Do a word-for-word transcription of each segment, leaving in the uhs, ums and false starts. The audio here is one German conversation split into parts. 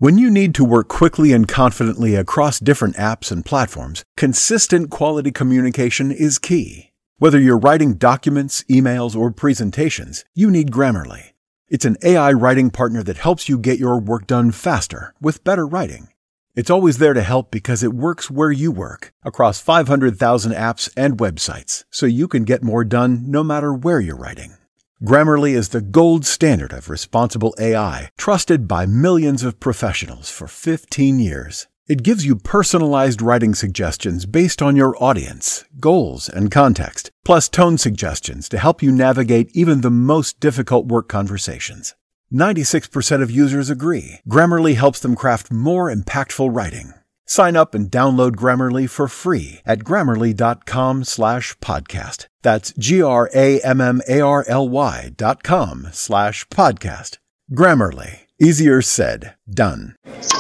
When you need to work quickly and confidently across different apps and platforms, consistent quality communication is key. Whether you're writing documents, emails, or presentations, you need Grammarly. It's an A I writing partner that helps you get your work done faster with better writing. It's always there to help because it works where you work, across five hundred thousand apps and websites, so you can get more done no matter where you're writing. Grammarly is the gold standard of responsible A I, trusted by millions of professionals for fifteen years. It gives you personalized writing suggestions based on your audience, goals, and context, plus tone suggestions to help you navigate even the most difficult work conversations. ninety-six percent of users agree. Grammarly helps them craft more impactful writing. Sign up and download Grammarly for free at grammarly.com slash podcast. That's G-R-A-M-M-A-R-L-Y dot com slash podcast. Grammarly. Easier said, done.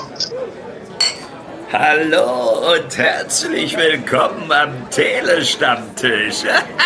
Hallo und herzlich willkommen am Telestammtisch.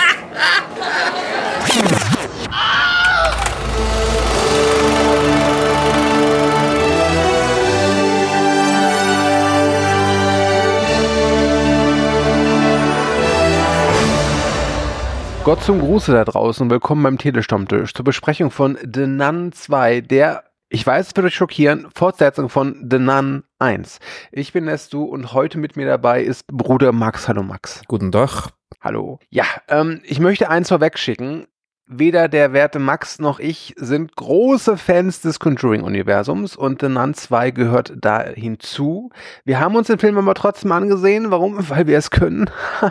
Gott zum Gruße da draußen, willkommen beim Telestammtisch zur Besprechung von The Nun zwei, der, ich weiß, es wird euch schockieren, Fortsetzung von The Nun eins. Ich bin Nestu und heute mit mir dabei ist Bruder Max. Hallo Max. Guten Tag. Hallo. Ja, ähm, ich möchte eins vorwegschicken. Weder der werte Max noch ich sind große Fans des Conjuring-Universums und The Nun zwei gehört da hinzu. Wir haben uns den Film aber trotzdem angesehen. Warum? Weil wir es können.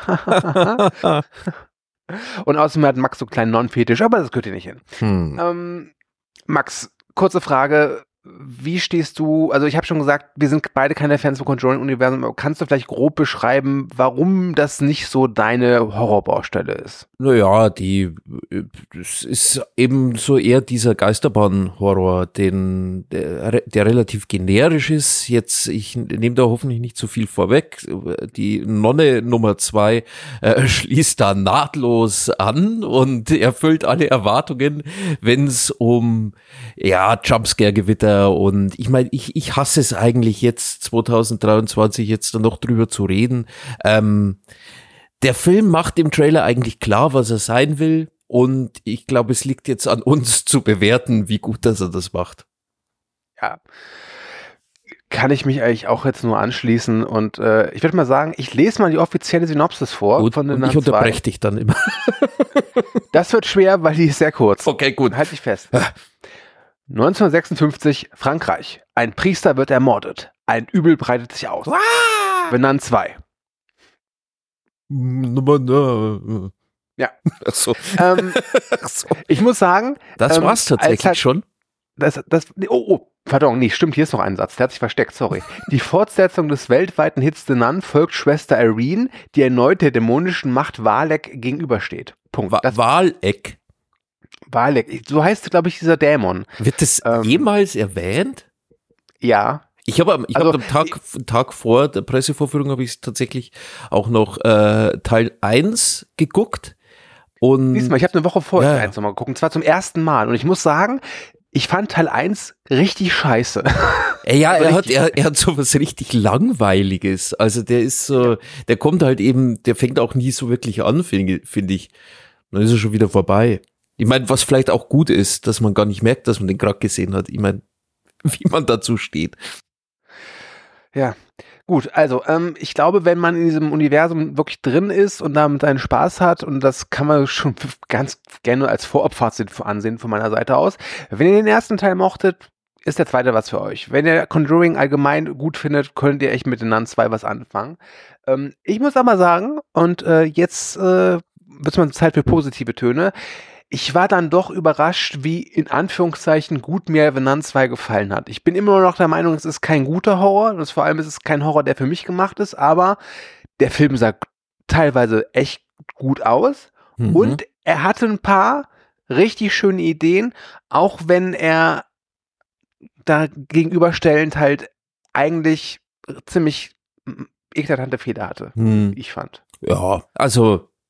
Und außerdem hat Max so einen kleinen Non-Fetisch, aber das gehört hier nicht hin. Hm. Ähm, Max, kurze Frage. Wie stehst du, also ich habe schon gesagt, wir sind beide keine Fans vom Conjuring-Universum, aber kannst du vielleicht grob beschreiben, warum das nicht so deine Horrorbaustelle ist? Naja, die, es ist eben so eher dieser Geisterbahn-Horror, den, der, der relativ generisch ist. Jetzt, ich nehme da hoffentlich nicht zu viel vorweg. Die Nonne Nummer zwei äh, schließt da nahtlos an und erfüllt alle Erwartungen, wenn es um, ja, Jumpscare-Gewitter und ich meine, ich, ich hasse es eigentlich jetzt zwanzig dreiundzwanzig jetzt dann noch drüber zu reden. Ähm, der Film macht im Trailer eigentlich klar, was er sein will und ich glaube, es liegt jetzt an uns zu bewerten, wie gut dass er das macht. Ja, kann ich mich eigentlich auch jetzt nur anschließen und äh, ich würde mal sagen, ich lese mal die offizielle Synopsis vor. Gut, von den und ich unterbreche dich dann immer. Das wird schwer, weil die ist sehr kurz. Okay, gut. Halt dich fest. neunzehnhundertsechsundfünfzig, Frankreich. Ein Priester wird ermordet. Ein Übel breitet sich aus. Ah! The Nun zwei. Ja. Ach so. Ähm, Ach so. Ich muss sagen... Das ähm, war's tatsächlich halt, schon. Das, das, oh, oh, pardon, nee, stimmt, hier ist noch ein Satz, der hat sich versteckt, sorry. Die Fortsetzung des weltweiten Hits The Nun folgt Schwester Irene, die erneut der dämonischen Macht Valek gegenübersteht. Punkt. Wa- Valek? Valek, so heißt, glaube ich, dieser Dämon. Wird das ähm, jemals erwähnt? Ja. Ich habe ich also, hab am Tag, ich, Tag vor der Pressevorführung habe ich tatsächlich auch noch äh, Teil eins geguckt. Und siehst mal, ich habe eine Woche vorher ja. Teil eins nochmal geguckt, und zwar zum ersten Mal. Und ich muss sagen, ich fand Teil eins richtig scheiße. Ja, er hat, er, er hat so was richtig Langweiliges. Also der ist so, ja. der kommt halt eben, der fängt auch nie so wirklich an, finde find ich. Dann ist er schon wieder vorbei. Ich meine, was vielleicht auch gut ist, dass man gar nicht merkt, dass man den gerade gesehen hat. Ich meine, wie man dazu steht. Ja, gut. Also, ähm, ich glaube, wenn man in diesem Universum wirklich drin ist und damit seinen Spaß hat, und das kann man schon ganz gerne als Vorabfazit ansehen von meiner Seite aus. Wenn ihr den ersten Teil mochtet, ist der zweite was für euch. Wenn ihr Conjuring allgemein gut findet, könnt ihr echt mit den Nun zwei was anfangen. Ähm, ich muss aber sagen, und äh, jetzt äh, wird es mal Zeit für positive Töne. Ich war dann doch überrascht, wie in Anführungszeichen gut mir The Nun zwei gefallen hat. Ich bin immer noch der Meinung, es ist kein guter Horror. Das vor allem ist es kein Horror, der für mich gemacht ist, aber der Film sah teilweise echt gut aus. Mhm. Und er hatte ein paar richtig schöne Ideen, auch wenn er da gegenüberstellend halt eigentlich ziemlich eklatante Fehler hatte, mhm. ich fand. Ja, also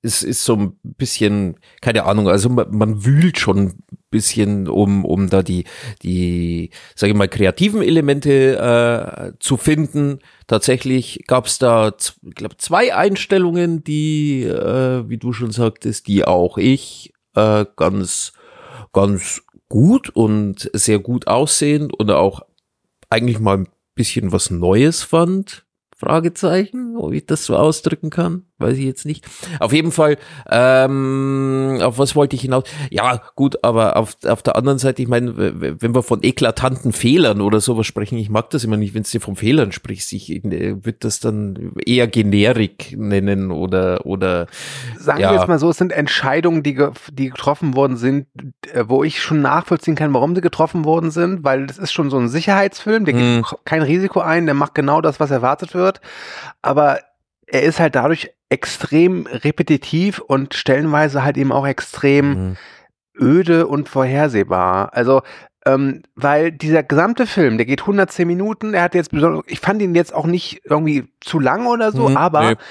es ist so ein bisschen, keine Ahnung, also man, man wühlt schon ein bisschen, um, um da die, die, sage ich mal, kreativen Elemente äh, zu finden. Tatsächlich gab es da, ich glaube, zwei Einstellungen, die, äh, wie du schon sagtest, die auch ich äh, ganz, ganz gut und sehr gut aussehend und auch eigentlich mal ein bisschen was Neues fand. Fragezeichen, ob ich das so ausdrücken kann, weiß ich jetzt nicht. Auf jeden Fall, ähm, auf was wollte ich hinaus? Ja, gut, aber auf, auf der anderen Seite, ich meine, wenn wir von eklatanten Fehlern oder sowas sprechen, ich mag das immer nicht, wenn du von Fehlern sprichst, ich würde das dann eher generik nennen oder, oder, sagen ja. wir jetzt mal so, es sind Entscheidungen, die, ge- die getroffen worden sind, äh, wo ich schon nachvollziehen kann, warum sie getroffen worden sind, weil das ist schon so ein Sicherheitsfilm, der Hm. geht kein Risiko ein, der macht genau das, was erwartet wird. Aber er ist halt dadurch extrem repetitiv und stellenweise halt eben auch extrem Mhm. öde und vorhersehbar. Also, ähm, weil dieser gesamte Film, der geht hundertzehn Minuten, er hat jetzt besonders, ich fand ihn jetzt auch nicht irgendwie zu lang oder so, Mhm, aber nee.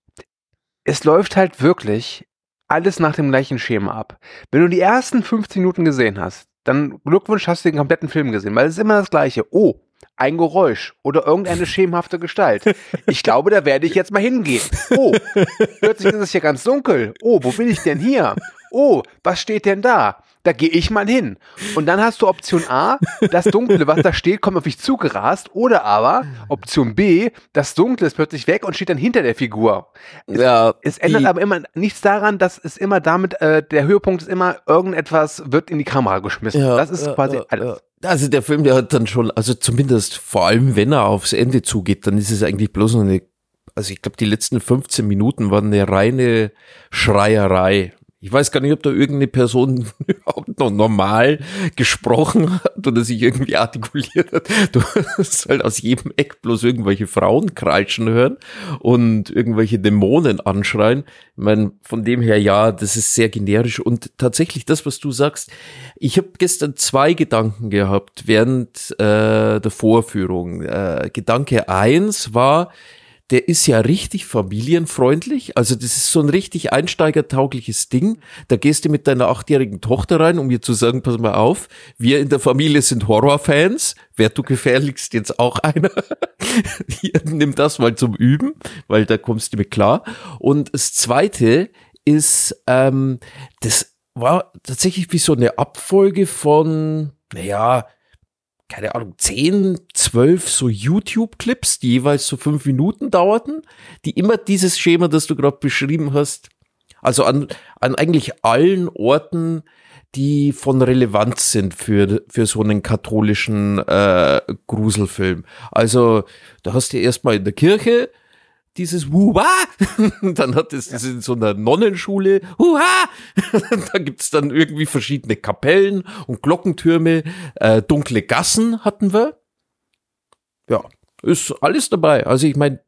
es läuft halt wirklich alles nach dem gleichen Schema ab. Wenn du die ersten fünfzehn Minuten gesehen hast, dann Glückwunsch, hast du den kompletten Film gesehen, weil es ist immer das Gleiche. Oh, ein Geräusch oder irgendeine schemenhafte Gestalt. Ich glaube, da werde ich jetzt mal hingehen. Oh, plötzlich ist es hier ganz dunkel. Oh, wo bin ich denn hier? Oh, was steht denn da? Da gehe ich mal hin. Und dann hast du Option A, das Dunkle, was da steht, kommt auf dich zugerast. Oder aber Option B, das Dunkle ist plötzlich weg und steht dann hinter der Figur. Es, Ja, es ändert die- aber immer nichts daran, dass es immer damit, äh, der Höhepunkt ist immer, irgendetwas wird in die Kamera geschmissen. Ja, das ist ja, quasi ja, alles. ja. Also der Film, der hat dann schon, also zumindest vor allem, wenn er aufs Ende zugeht, dann ist es eigentlich bloß noch eine, also ich glaube, die letzten fünfzehn Minuten waren eine reine Schreierei. Ich weiß gar nicht, ob da irgendeine Person überhaupt noch normal gesprochen hat oder sich irgendwie artikuliert hat. Du hast halt aus jedem Eck bloß irgendwelche Frauen kreischen hören und irgendwelche Dämonen anschreien. Ich meine, von dem her, ja, das ist sehr generisch. Und tatsächlich das, was du sagst, ich habe gestern zwei Gedanken gehabt während äh, der Vorführung. Äh, Gedanke eins war, der ist ja richtig familienfreundlich, also das ist so ein richtig einsteigertaugliches Ding. Da gehst du mit deiner achtjährigen Tochter rein, um ihr zu sagen, pass mal auf, wir in der Familie sind Horrorfans, wär du gefährlichst jetzt auch einer. Hier, nimm das mal zum Üben, weil da kommst du mit klar. Und das Zweite ist, ähm, das war tatsächlich wie so eine Abfolge von, naja, keine Ahnung, zehn, zwölf so YouTube-Clips, die jeweils so fünf Minuten dauerten, die immer dieses Schema, das du gerade beschrieben hast, also an, an eigentlich allen Orten, die von Relevanz sind für, für so einen katholischen äh, Gruselfilm. Also da hast du erstmal in der Kirche dieses Wuha, dann hat es das in so einer Nonnenschule, Huha, da gibt's dann irgendwie verschiedene Kapellen und Glockentürme, äh, dunkle Gassen hatten wir. Ja, ist alles dabei. Also ich meine,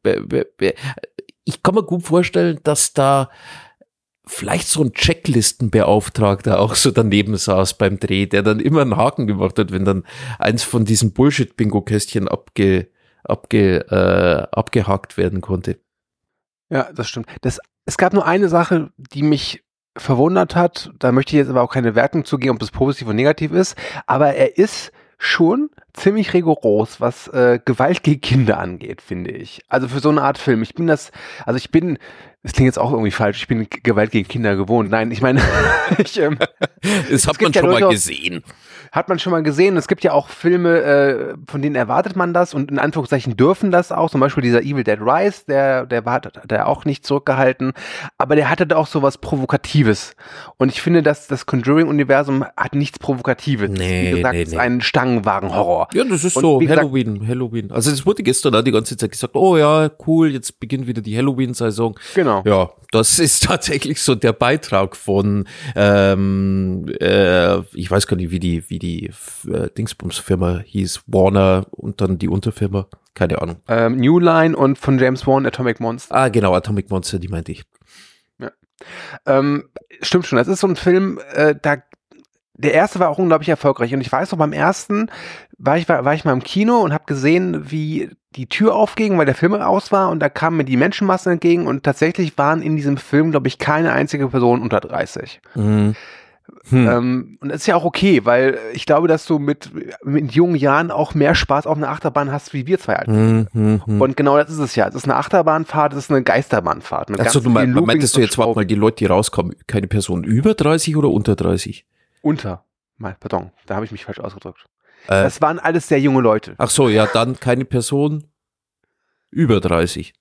ich kann mir gut vorstellen, dass da vielleicht so ein Checklistenbeauftragter auch so daneben saß beim Dreh, der dann immer einen Haken gemacht hat, wenn dann eins von diesen Bullshit-Bingo-Kästchen abge abge, äh, abgehakt werden konnte. Ja, das stimmt. Das, es gab nur eine Sache, die mich verwundert hat. Da möchte ich jetzt aber auch keine Wertung zugeben, ob das positiv oder negativ ist. Aber er ist schon ziemlich rigoros, was äh, Gewalt gegen Kinder angeht, finde ich. Also für so eine Art Film. Ich bin das, also ich bin, das klingt jetzt auch irgendwie falsch, ich bin Gewalt gegen Kinder gewohnt. Nein, ich meine, ich, ähm, das hat man ja schon mal durchaus, gesehen. Hat man schon mal gesehen. Es gibt ja auch Filme, äh, von denen erwartet man das und in Anführungszeichen dürfen das auch. Zum Beispiel dieser Evil Dead Rise, der, der war, der auch nicht zurückgehalten. Aber der hatte da auch sowas Provokatives. Und ich finde, dass das Conjuring-Universum hat nichts Provokatives. Nee, wie gesagt, nee, es ist nee. ein Stangenwagen-Horror. Ja, das ist Und so wie gesagt, Halloween, Halloween. Also es wurde gestern auch die ganze Zeit gesagt, oh ja, cool, jetzt beginnt wieder die Halloween-Saison. Genau. Ja, das ist tatsächlich so der Beitrag von, ähm, äh, ich weiß gar nicht, wie die, wie die äh, Dingsbums-Firma hieß, Warner und dann die Unterfirma, keine Ahnung. Ähm, New Line und von James Wan, Atomic Monster. Ah, genau, Atomic Monster, die meinte ich. Ja. Ähm, stimmt schon, das ist so ein Film, äh, da der erste war auch unglaublich erfolgreich und ich weiß noch, beim ersten war ich, war, war ich mal im Kino und habe gesehen, wie die Tür aufging, weil der Film aus war und da kamen mir die Menschenmasse entgegen und tatsächlich waren in diesem Film, glaube ich, keine einzige Person unter dreißig. Mhm. Hm. Ähm, und das ist ja auch okay, weil ich glaube, dass du mit, mit jungen Jahren auch mehr Spaß auf einer Achterbahn hast, wie wir zwei halt. Hm, hm, hm. Und genau das ist es ja. Es ist eine Achterbahnfahrt, es ist eine Geisterbahnfahrt. Mit Achso, ganz du mein, vielen meintest du Loopings jetzt, warte mal, die Leute, die rauskommen, keine Person über dreißig oder unter dreißig? Unter. Mal, pardon, da habe ich mich falsch ausgedrückt. Äh, Das waren alles sehr junge Leute. ach so, ja, dann keine Person über dreißig.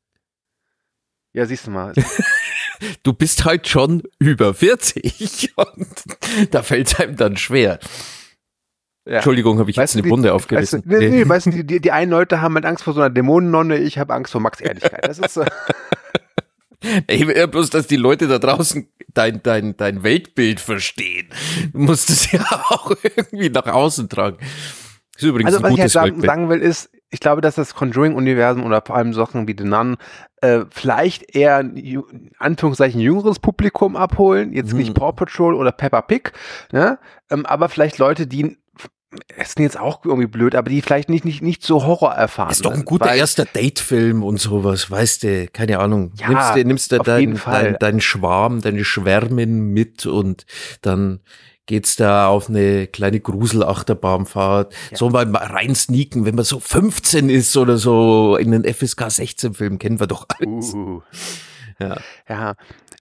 Ja, siehst du mal. Du bist halt schon über vierzig und da fällt es einem dann schwer. Ja. Entschuldigung, habe ich Weißt jetzt du, eine Wunde die, aufgerissen? Weißt du, nee, nee, weißt du, die, die, die einen Leute haben halt Angst vor so einer Dämonennonne, ich habe Angst vor Max Ehrlichkeit. Das ist so. Ich will ja bloß, dass die Leute da draußen dein, dein, dein Weltbild verstehen. Du musst es ja auch irgendwie nach außen tragen. Das ist übrigens Also ein was ich halt gutes sagen, Weltbild. sagen will, ist, ich glaube, dass das Conjuring-Universum oder vor allem Sachen wie The Nun äh, vielleicht eher ein ju- in Anführungszeichen jüngeres Publikum abholen, jetzt Mhm. nicht Paw Patrol oder Peppa Pig, ne? ähm, aber vielleicht Leute, die es ist jetzt auch irgendwie blöd, aber die vielleicht nicht, nicht, nicht so Horror erfahren. Ist doch ein sind, guter weil- erster Datefilm und sowas, weißt du, keine Ahnung. Ja, nimmst du, nimmst du auf jeden deinen Fall. dein, dein Schwarm, deine Schwärmin mit und dann geht's da auf eine kleine Gruselachterbahnfahrt. Ja. So mal rein sneaken, wenn man so fünfzehn ist oder so in den F S K sechzehn Film, kennen wir doch alles. Uh. Ja. Ja,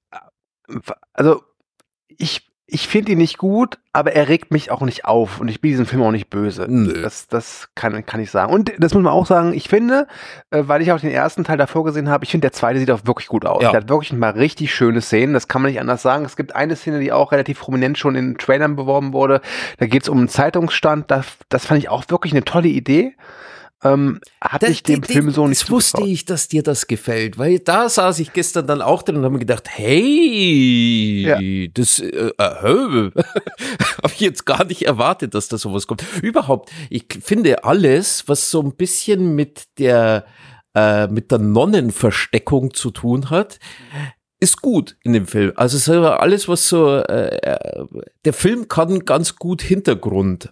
also ich, ich finde ihn nicht gut, aber er regt mich auch nicht auf und ich bin diesem Film auch nicht böse. Nö. Das, das kann, kann ich sagen. Und das muss man auch sagen, ich finde, äh, weil ich auch den ersten Teil davor gesehen habe, ich finde, der zweite sieht auch wirklich gut aus. Ja. Der hat wirklich mal richtig schöne Szenen, das kann man nicht anders sagen. Es gibt eine Szene, die auch relativ prominent schon in Trailern beworben wurde. Da geht es um einen Zeitungsstand. Das, das fand ich auch wirklich eine tolle Idee. Ähm, hatte ich dem Das- Film so nicht Das wusste zugetraut. ich, dass dir das gefällt, weil da saß ich gestern dann auch drin und habe mir gedacht, hey, Ja. das äh, äh, habe ich jetzt gar nicht erwartet, dass da sowas kommt. Überhaupt, ich finde alles, was so ein bisschen mit der äh, mit der Nonnenversteckung zu tun hat, ist gut in dem Film. Also so alles, was so äh, äh, der Film kann ganz gut Hintergrund.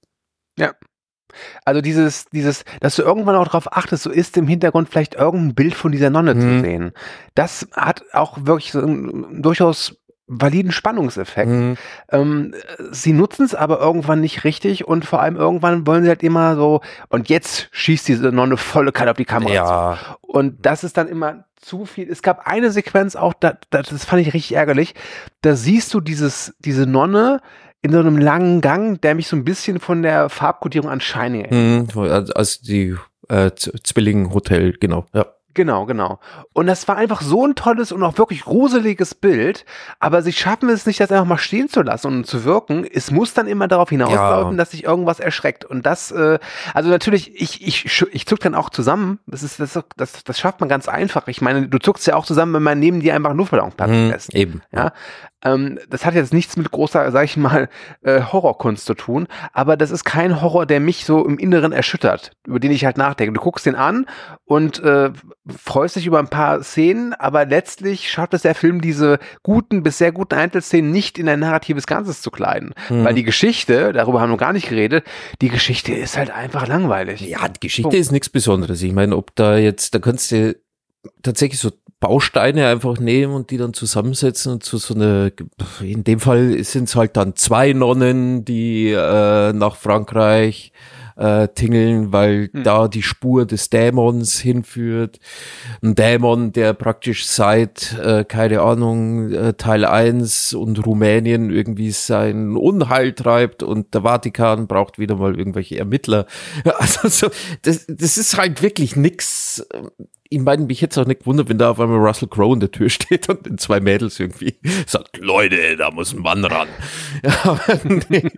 Also dieses, dieses, dass du irgendwann auch darauf achtest, so ist im Hintergrund vielleicht irgendein Bild von dieser Nonne zu Mhm. sehen. Das hat auch wirklich so einen durchaus validen Spannungseffekt. Mhm. Ähm, sie nutzen es aber irgendwann nicht richtig und vor allem irgendwann wollen sie halt immer so, und jetzt schießt diese Nonne volle Kanne auf die Kamera Ja. zu. Und das ist dann immer zu viel. Es gab eine Sequenz auch, da, da, das fand ich richtig ärgerlich, da siehst du dieses, diese Nonne in so einem langen Gang, der mich so ein bisschen von der Farbkodierung an Shining erinnert. Mhm. Also die äh, Z- Zwilling-Hotel, genau. Ja. Genau, genau. Und das war einfach so ein tolles und auch wirklich gruseliges Bild, aber sie schaffen es nicht, das einfach mal stehen zu lassen und zu wirken. Es muss dann immer darauf hinauslaufen, Ja. dass sich irgendwas erschreckt. Und das, äh, also natürlich, ich, ich, sch- ich zuck dann auch zusammen. Das ist, das, das, das schafft man ganz einfach. Ich meine, du zuckst ja auch zusammen, wenn man neben dir einfach einen Luftballon platzen Mhm. lässt. Eben. Ja, ähm, das hat jetzt nichts mit großer, sag ich mal, äh, Horrorkunst zu tun, aber das ist kein Horror, der mich so im Inneren erschüttert, über den ich halt nachdenke. Du guckst den an und äh, freust dich über ein paar Szenen, aber letztlich schafft es der Film, diese guten bis sehr guten Einzelszenen nicht in ein narratives Ganzes zu kleiden. Mhm. Weil die Geschichte, darüber haben wir gar nicht geredet, die Geschichte ist halt einfach langweilig. Ja, die Geschichte Punkt. ist nichts Besonderes. Ich meine, ob da jetzt, da kannst du tatsächlich so Bausteine einfach nehmen und die dann zusammensetzen und zu so eine, in dem Fall sind es halt dann zwei Nonnen, die äh, nach Frankreich äh, tingeln, weil Hm. da die Spur des Dämons hinführt. Ein Dämon, der praktisch seit, äh, keine Ahnung, äh, Teil eins und Rumänien irgendwie sein Unheil treibt und der Vatikan braucht wieder mal irgendwelche Ermittler. Also so, das, das ist halt wirklich nix. Ich meine, mich hätte es auch nicht gewundert, wenn da auf einmal Russell Crowe in der Tür steht und den zwei Mädels irgendwie sagt, Leute, da muss ein Mann ran. Ja, aber nee.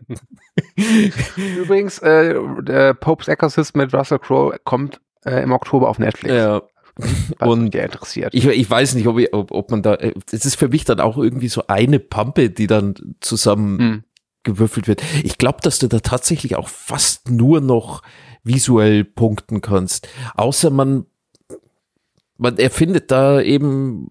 Übrigens, äh, der Pope's Exorcist mit Russell Crowe kommt äh, im Oktober auf Netflix. Ja. Was Und der interessiert. Ich, ich weiß nicht, ob, ich, ob, ob man da, es ist für mich dann auch irgendwie so eine Pampe, die dann zusammen Hm. gewürfelt wird. Ich glaube, dass du da tatsächlich auch fast nur noch visuell punkten kannst. Außer man, man erfindet da eben,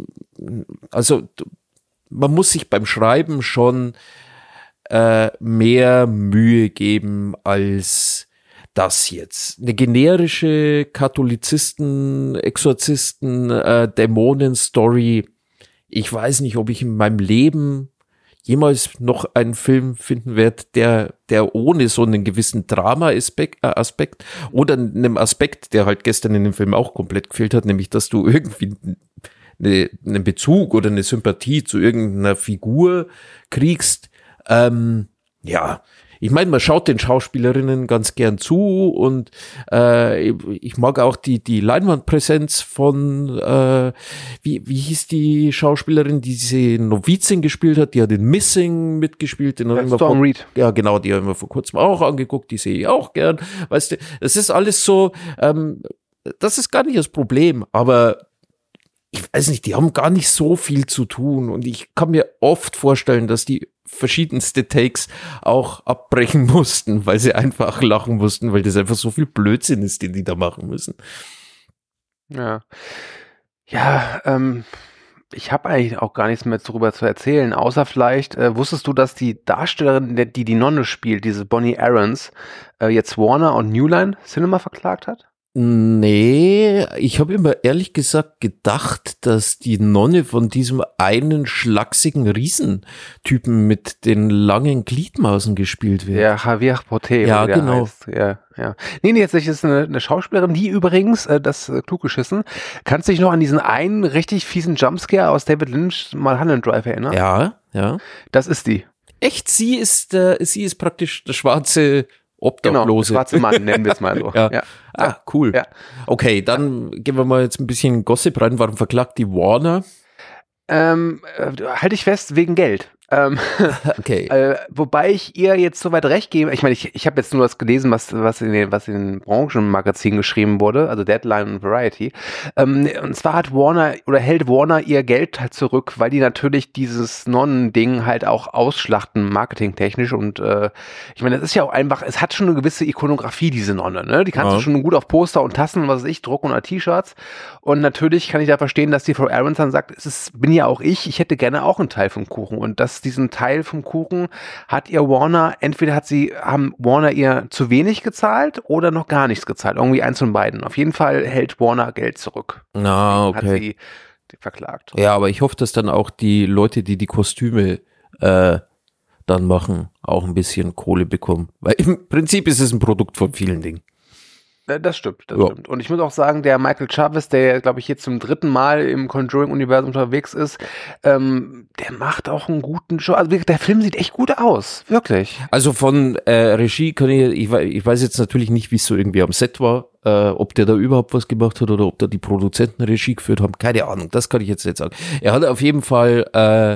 also man muss sich beim Schreiben schon äh, mehr Mühe geben, als das jetzt, eine generische Katholizisten, Exorzisten, äh, Dämonen-Story. Ich weiß nicht, ob ich in meinem Leben jemals noch einen Film finden werde, der, der ohne so einen gewissen Drama-Aspekt äh, Aspekt oder einem Aspekt, der halt gestern in dem Film auch komplett gefehlt hat, nämlich, dass du irgendwie eine, einen Bezug oder eine Sympathie zu irgendeiner Figur kriegst. Ähm, ja, ich meine, man schaut den Schauspielerinnen ganz gern zu und äh, ich mag auch die die Leinwandpräsenz von, äh, wie wie hieß die Schauspielerin, die diese Novizin gespielt hat, die hat den Missing mitgespielt. Den ja, Storm vor, Reed. Ja, genau, die haben wir vor kurzem auch angeguckt, die sehe ich auch gern. Weißt du, das ist alles so, ähm, das ist gar nicht das Problem, aber ich weiß nicht, die haben gar nicht so viel zu tun und ich kann mir oft vorstellen, dass die verschiedenste Takes auch abbrechen mussten, weil sie einfach lachen mussten, weil das einfach so viel Blödsinn ist, den die da machen müssen. Ja, ja, ähm, ich habe eigentlich auch gar nichts mehr darüber zu erzählen, außer vielleicht, äh, wusstest du, dass die Darstellerin, die die, die Nonne spielt, diese Bonnie Aarons, äh, jetzt Warner und New Line Cinema verklagt hat? Nee, ich habe immer ehrlich gesagt gedacht, dass die Nonne von diesem einen schlachsigen Riesentypen mit den langen Gliedmaßen gespielt wird. Der Javier Poté. Ja, der genau. Heißt. Ja, ja. Nee, nee, jetzt ist eine, eine Schauspielerin, die übrigens, äh, das äh, klug geschissen, kannst du dich noch an diesen einen richtig fiesen Jumpscare aus David Lynch Mulholland Drive erinnern? Ja, ja. Das ist die. Echt, sie ist, äh, sie ist praktisch der schwarze Obdachlose. Genau, schwarze Mann, nennen wir es mal so. Ja. Ja. Ah, cool. Ja. Okay, dann gehen wir mal jetzt ein bisschen Gossip rein. Warum verklagt die Warner? Ähm, äh, halte ich fest, wegen Geld. Ähm, Okay. äh, wobei ich ihr jetzt soweit recht gebe, ich meine, ich, ich habe jetzt nur das gelesen, was, was, in den, was in den Branchenmagazinen geschrieben wurde, also Deadline und Variety. Ähm, und zwar hat Warner oder hält Warner ihr Geld halt zurück, weil die natürlich dieses Nonnen-Ding halt auch ausschlachten, marketingtechnisch. Und äh, ich meine, das ist ja auch einfach, es hat schon eine gewisse Ikonografie, diese Nonne, ne? Die kannst Ja. du schon gut auf Poster und Tassen, was weiß ich, drucken oder T-Shirts. Und natürlich kann ich da verstehen, dass die Frau Aarons dann sagt, es ist, bin ja auch ich, ich hätte gerne auch einen Teil vom Kuchen. Und das diesen Teil vom Kuchen hat ihr Warner, entweder hat sie, haben Warner ihr zu wenig gezahlt oder noch gar nichts gezahlt. Irgendwie eins von beiden. Auf jeden Fall hält Warner Geld zurück. Na, Hat okay. sie die verklagt. Ja, aber ich hoffe, dass dann auch die Leute, die die Kostüme äh, dann machen, auch ein bisschen Kohle bekommen. Weil im Prinzip ist es ein Produkt von vielen Dingen. Das stimmt, das Ja. stimmt. Und ich muss auch sagen, der Michael Chavez, der, glaube ich, jetzt zum dritten Mal im Conjuring-Universum unterwegs ist, ähm, der macht auch einen guten Job. Also wirklich, der Film sieht echt gut aus, wirklich. Also von äh, Regie kann ich, ich, wei- ich weiß jetzt natürlich nicht, wie es so irgendwie am Set war, äh, ob der da überhaupt was gemacht hat oder ob da die Produzenten Regie geführt haben. Keine Ahnung, das kann ich jetzt nicht sagen. Er hat auf jeden Fall äh,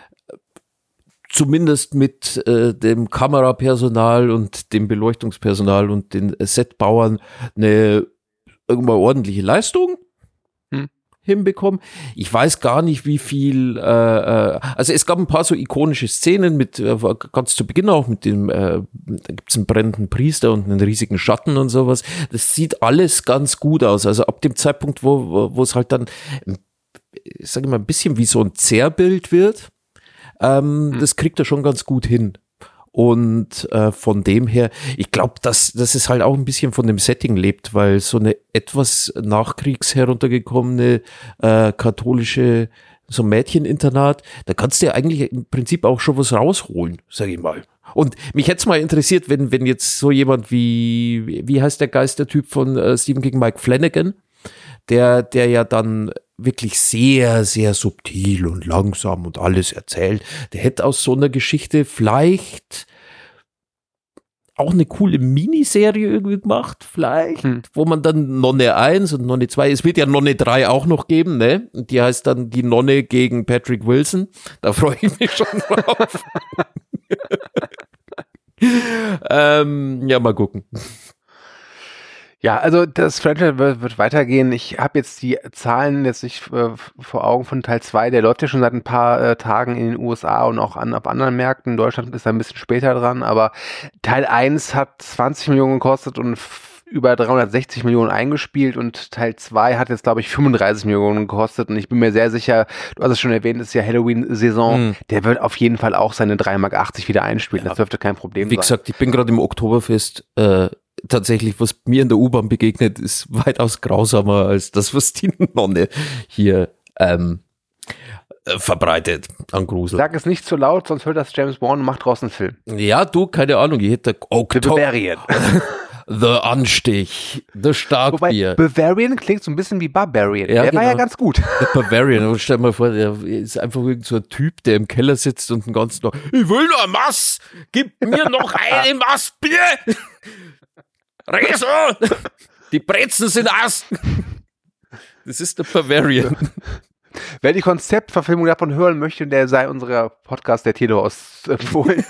zumindest mit äh, dem Kamerapersonal und dem Beleuchtungspersonal und den äh, Setbauern eine irgendwann ordentliche Leistung Hm. hinbekommen. Ich weiß gar nicht, wie viel, äh, äh, also es gab ein paar so ikonische Szenen mit, äh, ganz zu Beginn auch mit dem, äh, da gibt's einen brennenden Priester und einen riesigen Schatten und sowas. Das sieht alles ganz gut aus. Also ab dem Zeitpunkt, wo, wo, wo es halt dann, ich sage mal, ein bisschen wie so ein Zerrbild wird, Ähm, das kriegt er schon ganz gut hin. Und äh, von dem her, ich glaube, dass, dass es halt auch ein bisschen von dem Setting lebt, weil so eine etwas nachkriegs heruntergekommene äh, katholische, so ein Mädcheninternat, da kannst du ja eigentlich im Prinzip auch schon was rausholen, sag ich mal. Und mich hätte es mal interessiert, wenn, wenn jetzt so jemand wie, wie heißt der Geistertyp von äh, Stephen King, Mike Flanagan, der, der ja dann wirklich sehr, sehr subtil und langsam und alles erzählt. Der hätte aus so einer Geschichte vielleicht auch eine coole Miniserie irgendwie gemacht, vielleicht, Hm. wo man dann Nonne eins und Nonne zwei, es wird ja Nonne drei auch noch geben, ne? Und die heißt dann die Nonne gegen Patrick Wilson. Da freue ich mich schon drauf. ähm, ja, mal gucken. Ja, also das Franchise wird, wird weitergehen. Ich habe jetzt die Zahlen jetzt nicht äh, vor Augen von Teil zwei. Der läuft ja schon seit ein paar äh, Tagen in den U S A und auch an, auf anderen Märkten. In Deutschland ist er ein bisschen später dran, aber Teil eins hat zwanzig Millionen gekostet und f- über dreihundertsechzig Millionen eingespielt und Teil zwei hat jetzt, glaube ich, fünfunddreißig Millionen gekostet und ich bin mir sehr sicher, du hast es schon erwähnt, es ist ja Halloween-Saison, Hm. der wird auf jeden Fall auch seine drei Mark achtzig wieder einspielen. Das dürfte kein Problem Wie sein. gesagt, ich bin gerade im Oktoberfest, äh, tatsächlich, was mir in der U-Bahn begegnet, ist weitaus grausamer als das, was die Nonne hier ähm, äh, verbreitet an Grusel. Sag es nicht zu laut, sonst hört das James Bond und macht draußen einen Film. Ja, du, keine Ahnung, ich hätte oh, The Bavarian. The Anstich, The Starkbier. Wobei, Bavarian klingt so ein bisschen wie Barbarian. Ja, der genau. war ja ganz gut. The Bavarian, und stell dir mal vor, der ist einfach irgend so ein Typ, der im Keller sitzt und den ganzen Tag, ich will noch ein Mass, gib mir noch eine Mass Bier. Reso, die Brezen sind aus. Das ist der Bavarian. Wer die Konzeptverfilmung davon hören möchte, der sei unser Podcast der Telehaus empfohlen.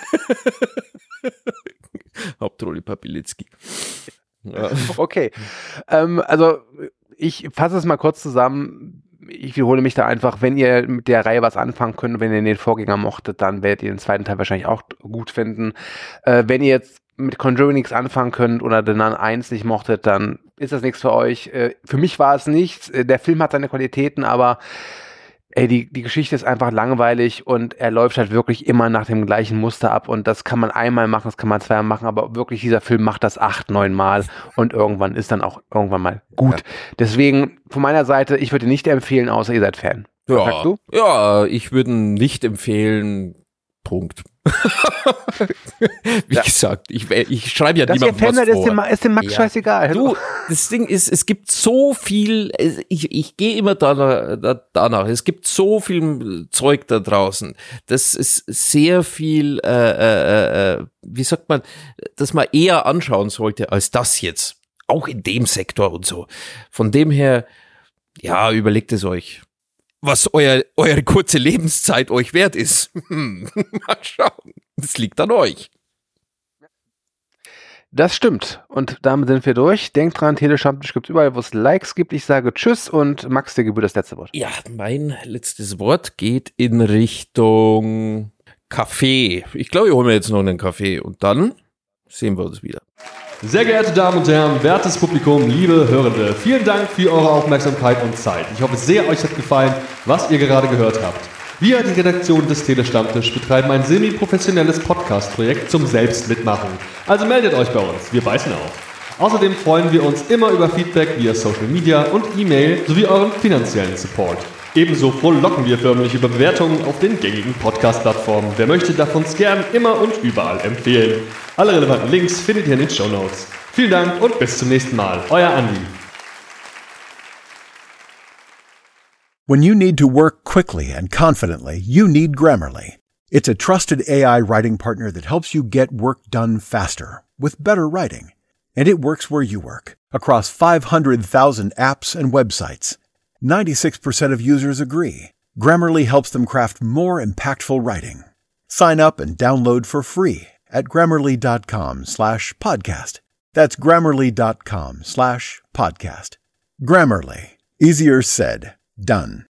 Hauptrolle Papilitzki. Ja. Okay, ähm, also ich fasse es mal kurz zusammen. Ich wiederhole mich da einfach, wenn ihr mit der Reihe was anfangen könnt, wenn ihr den Vorgänger mochtet, dann werdet ihr den zweiten Teil wahrscheinlich auch gut finden. Äh, wenn ihr jetzt mit Conjuring nichts anfangen könnt oder The Nun eins nicht mochtet, dann ist das nichts für euch. Äh, für mich war es nichts. Der Film hat seine Qualitäten, aber ey, die, die Geschichte ist einfach langweilig und er läuft halt wirklich immer nach dem gleichen Muster ab und das kann man einmal machen, das kann man zweimal machen, aber wirklich dieser Film macht das acht, neun Mal und irgendwann ist dann auch irgendwann mal gut. Ja. Deswegen von meiner Seite, ich würde nicht empfehlen, außer ihr seid Fan. Was ja, sagst du? Ja, ich würde nicht empfehlen, Punkt. Wie ja. gesagt, ich, ich schreibe ja niemandem was vor. Ist dem, ist dem Max ja. scheißegal. Du, das Ding ist, es gibt so viel, ich, ich gehe immer danach, danach, es gibt so viel Zeug da draußen. Das ist sehr viel, äh, äh, wie sagt man, dass man eher anschauen sollte als das jetzt. Auch in dem Sektor und so. Von dem her, ja, überlegt es euch. Was euer, eure kurze Lebenszeit euch wert ist. Mal schauen. Das liegt an euch. Das stimmt. Und damit sind wir durch. Denkt dran, Telestammtisch gibt es überall, wo es Likes gibt. Ich sage Tschüss und Max, dir gebührt das letzte Wort. Ja, mein letztes Wort geht in Richtung Kaffee. Ich glaube, ich hole mir jetzt noch einen Kaffee und dann sehen wir uns wieder. Sehr geehrte Damen und Herren, wertes Publikum, liebe Hörende, vielen Dank für eure Aufmerksamkeit und Zeit. Ich hoffe sehr, euch hat gefallen, was ihr gerade gehört habt. Wir, die Redaktion des Telestammtisch, betreiben ein semi-professionelles Podcast-Projekt zum Selbstmitmachen. Also meldet euch bei uns, wir beißen auf. Außerdem freuen wir uns immer über Feedback via Social Media und E-Mail sowie euren finanziellen Support. Ebenso frohlocken wir förmlich über Bewertungen auf den gängigen Podcast-Plattformen. Wer möchte, darf uns gern immer und überall empfehlen. Alle relevanten Links findet ihr in den Shownotes. Vielen Dank und bis zum nächsten Mal. Euer Andi. When you need to work quickly and confidently, you need Grammarly. It's a trusted A I writing partner that helps you get work done faster with better writing. And it works where you work, across five hundred thousand apps and websites. ninety-six percent of users agree. Grammarly helps them craft more impactful writing. Sign up and download for free at grammarly.com slash podcast. That's grammarly.com slash podcast. Grammarly. Easier said, done.